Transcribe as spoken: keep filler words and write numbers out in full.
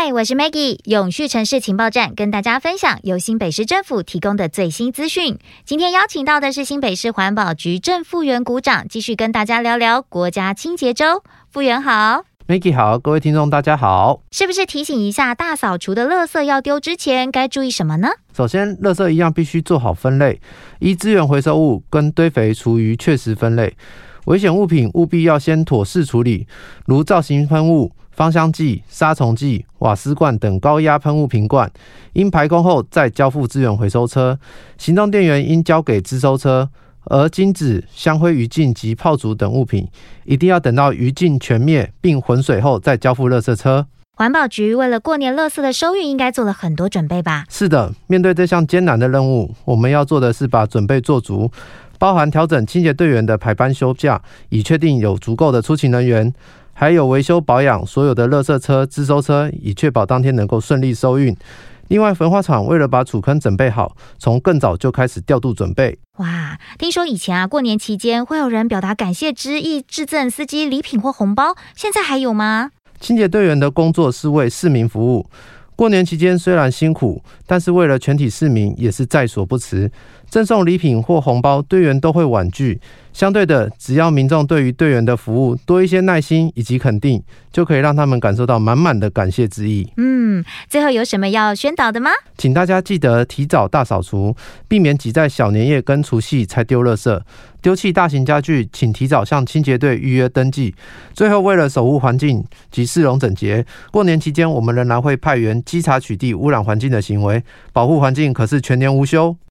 嗨，我是 Maggie， 永续城市情报站跟大家分享由新北市政府提供的最新资讯。今天邀请到的是新北市环保局郑复原股长，继续跟大家聊聊国家清洁周。复原好。 Maggie 好，各位听众大家好。 是不是提醒一下，大扫除的垃圾要丢之前该注意什么呢？ 首先，垃圾一样必须做好分类，依资源回收物跟堆肥厨余确实分类。危险物品务必要先妥适处理，如造型喷雾、芳香剂、杀虫剂、瓦斯罐等高压喷雾瓶罐，应排空后再交付资源回收车。行动电源应交给资收车，而金纸、香灰余烬及炮竹等物品，一定要等到余烬全灭并浑水后再交付垃圾车。 环保局为了过年垃圾的收运，应该做了很多准备吧？ 是的，面对这项艰难的任务，我们要做的是把准备做足，包含调整清洁队员的排班休假，以确定有足够的出勤人员，还有维修保养所有的垃圾车、资收车，以确保当天能够顺利收运。另外，焚化厂为了把储坑准备好，从更早就开始调度准备。 哇，听说以前啊，过年期间会有人表达感谢之意，致赠司机礼品或红包，现在还有吗？ 清洁队员的工作是为市民服务，过年期间虽然辛苦，但是为了全体市民也是在所不辞。赠送礼品或红包，队员都会婉拒。相对的，只要民众对于队员的服务多一些耐心以及肯定，就可以让他们感受到满满的感谢之意。 嗯，最后有什么要宣导的吗？ 请大家记得提早大扫除，避免挤在小年夜跟除夕才丢垃圾。丢弃大型家具，请提早向清洁队预约登记。最后，为了守护环境及市容整洁，过年期间我们仍然会派员稽查取缔污染环境的行为，保护环境可是全年无休。